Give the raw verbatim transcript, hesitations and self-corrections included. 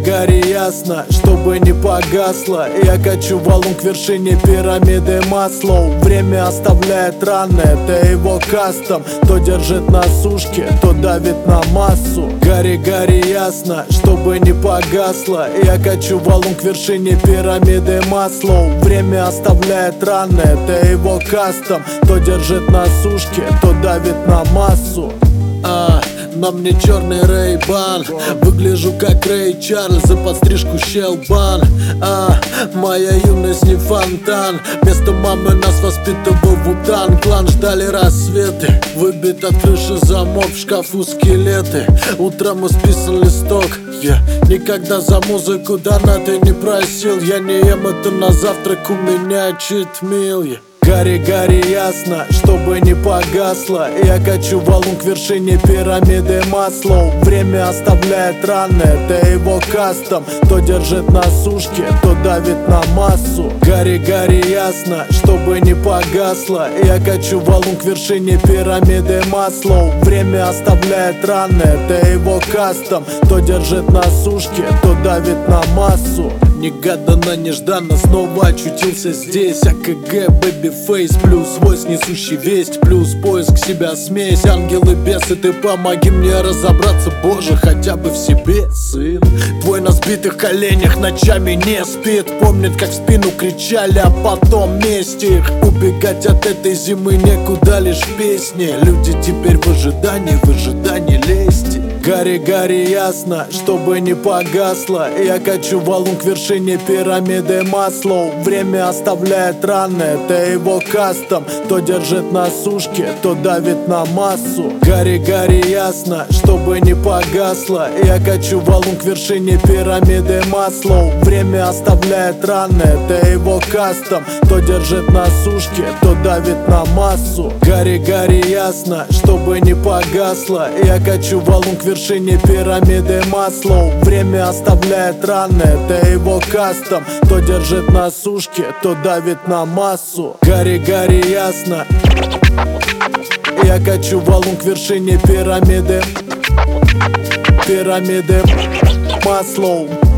Гори, ясно, чтобы не погасло. Я качу валун к вершине пирамиды Маслоу. Время оставляет раны, это его кастом. То держит на сушке, то давит на массу. Гори, гори, ясно, чтобы не погасло. Я качу валун к вершине пирамиды Маслоу. Время оставляет раны, это его кастом. То держит на сушке, то давит на массу. А, на мне черный Рэй-Бан, выгляжу как Рэй Чарльз, за подстрижку щелбан. А, моя юность не фонтан, вместо мамы нас воспитывал Вутан. Клан ждали рассветы, выбит от крыши замок, в шкафу скелеты. Утром исписан листок, я никогда за музыку донаты не просил. Я не ем это на завтрак, у меня читмил. Гори, гори, ясно, чтобы не погасло. Я качу валун к вершине пирамиды Маслоу. Время оставляет раны, это его кастом. То держит на сушке, то давит на массу. Гори, гори, ясно, чтобы не погасло. Я качу валун к вершине пирамиды Маслоу. Время оставляет раны, это его кастом. То держит на сушке, то давит на массу. Негаданно, нежданно снова очутился здесь. АКГ, бэби-фейс, плюс войс, несущий весть, плюс поиск себя смесь. Ангелы, бесы, ты помоги мне разобраться, Боже, хотя бы в себе, сын. Твой на сбитых коленях ночами не спит, помнит, как в спину кричали, а потом месть их. Убегать от этой зимы некуда, лишь песни. Люди теперь в ожидании, в ожидании лести. Гори, гори, ясно, чтобы не погасло. Я качу валун к вершине пирамиды Маслоу. Время оставляет раны, это его кастом. То держит на сушке, то давит на массу. Гори, гори, ясно, чтобы не погасло. Я качу валун к вершине пирамиды Маслоу. Время оставляет раны, это его кастом. То держит на сушке, то давит на массу. Гори, гори, ясно, чтобы не погасло. Я качу валун к вершине пирамиды Маслоу. Время оставляет раны, это его кастом. То держит на сушке, то давит на массу. Гори, гори, ясно. Я качу валун к вершине пирамиды Пирамиды Маслоу.